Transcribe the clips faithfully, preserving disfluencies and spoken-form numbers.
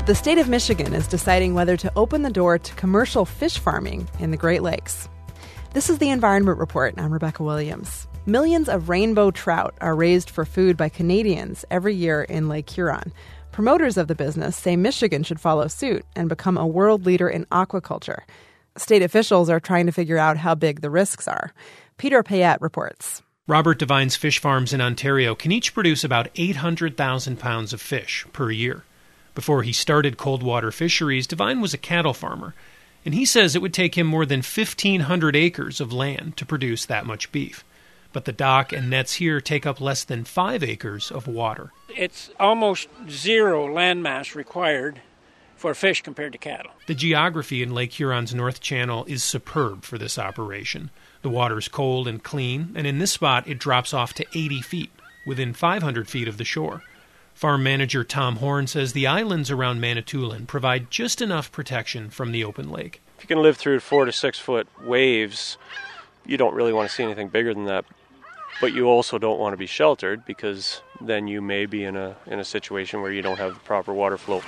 The state of Michigan is deciding whether to open the door to commercial fish farming in the Great Lakes. This is the Environment Report. I'm Rebecca Williams. Millions of rainbow trout are raised for food by Canadians every year in Lake Huron. Promoters of the business say Michigan should follow suit and become a world leader in aquaculture. State officials are trying to figure out how big the risks are. Peter Payette reports. Robert Devine's fish farms in Ontario can each produce about eight hundred thousand pounds of fish per year. Before he started cold water fisheries, Devine was a cattle farmer, and he says it would take him more than fifteen hundred acres of land to produce that much beef. But the dock and nets here take up less than five acres of water. It's almost zero landmass required for fish compared to cattle. The geography in Lake Huron's North Channel is superb for this operation. The water's cold and clean, and in this spot it drops off to eighty feet, within five hundred feet of the shore. Farm manager Tom Horn says the islands around Manitoulin provide just enough protection from the open lake. If you can live through four to six foot waves, you don't really want to see anything bigger than that. But you also don't want to be sheltered, because then you may be in a in a situation where you don't have the proper water flow.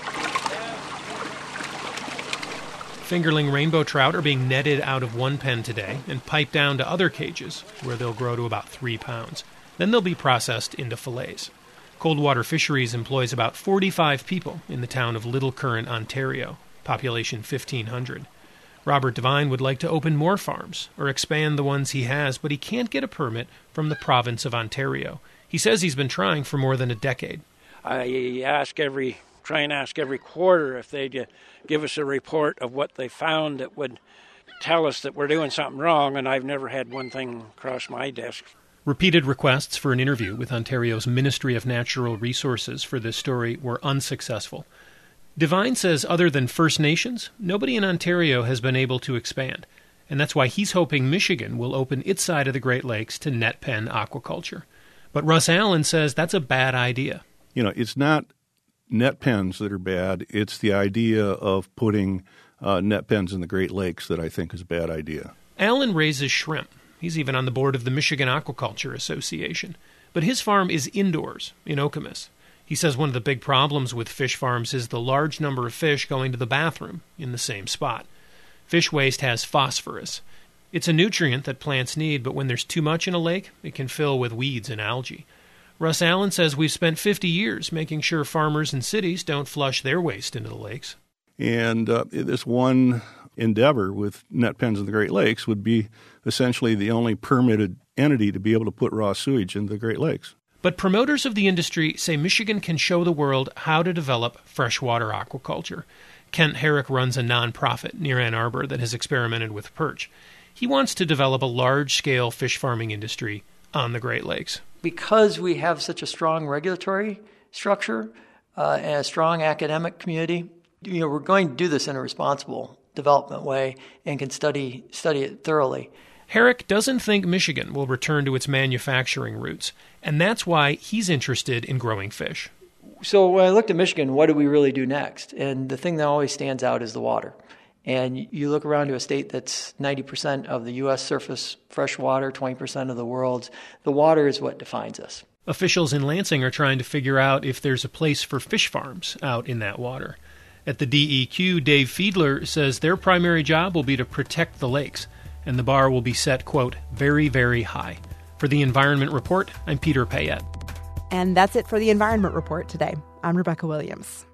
Fingerling rainbow trout are being netted out of one pen today and piped down to other cages, where they'll grow to about three pounds. Then they'll be processed into fillets. Cold Water Fisheries employs about forty-five people in the town of Little Current, Ontario, population fifteen hundred. Robert Devine would like to open more farms or expand the ones he has, but he can't get a permit from the province of Ontario. He says he's been trying for more than a decade. I ask every, try and ask every quarter if they'd give us a report of what they found that would tell us that we're doing something wrong, and I've never had one thing cross my desk. Repeated requests for an interview with Ontario's Ministry of Natural Resources for this story were unsuccessful. Devine says other than First Nations, nobody in Ontario has been able to expand, and that's why he's hoping Michigan will open its side of the Great Lakes to net pen aquaculture. But Russ Allen says that's a bad idea. You know, it's not net pens that are bad. It's the idea of putting uh, net pens in the Great Lakes that I think is a bad idea. Allen raises shrimp. He's even on the board of the Michigan Aquaculture Association. But his farm is indoors in Okemos. He says one of the big problems with fish farms is the large number of fish going to the bathroom in the same spot. Fish waste has phosphorus. It's a nutrient that plants need, but when there's too much in a lake, it can fill with weeds and algae. Russ Allen says we've spent fifty years making sure farmers in cities don't flush their waste into the lakes. And uh, this one endeavor with net pens in the Great Lakes would be essentially the only permitted entity to be able to put raw sewage into the Great Lakes. But promoters of the industry say Michigan can show the world how to develop freshwater aquaculture. Kent Herrick runs a nonprofit near Ann Arbor that has experimented with perch. He wants to develop a large-scale fish farming industry on the Great Lakes. Because we have such a strong regulatory structure uh, and a strong academic community, you know, we're going to do this in a responsible development way and can study study it thoroughly. Herrick doesn't think Michigan will return to its manufacturing roots, and that's why he's interested in growing fish. So when I looked at Michigan, what do we really do next? And the thing that always stands out is the water. And you look around to a state that's ninety percent of the U S surface fresh water, twenty percent of the world's. The water is what defines us. Officials in Lansing are trying to figure out if there's a place for fish farms out in that water. At the D E Q, Dave Fiedler says their primary job will be to protect the lakes, and the bar will be set, quote, very, very high. For the Environment Report, I'm Peter Payette. And that's it for the Environment Report today. I'm Rebecca Williams.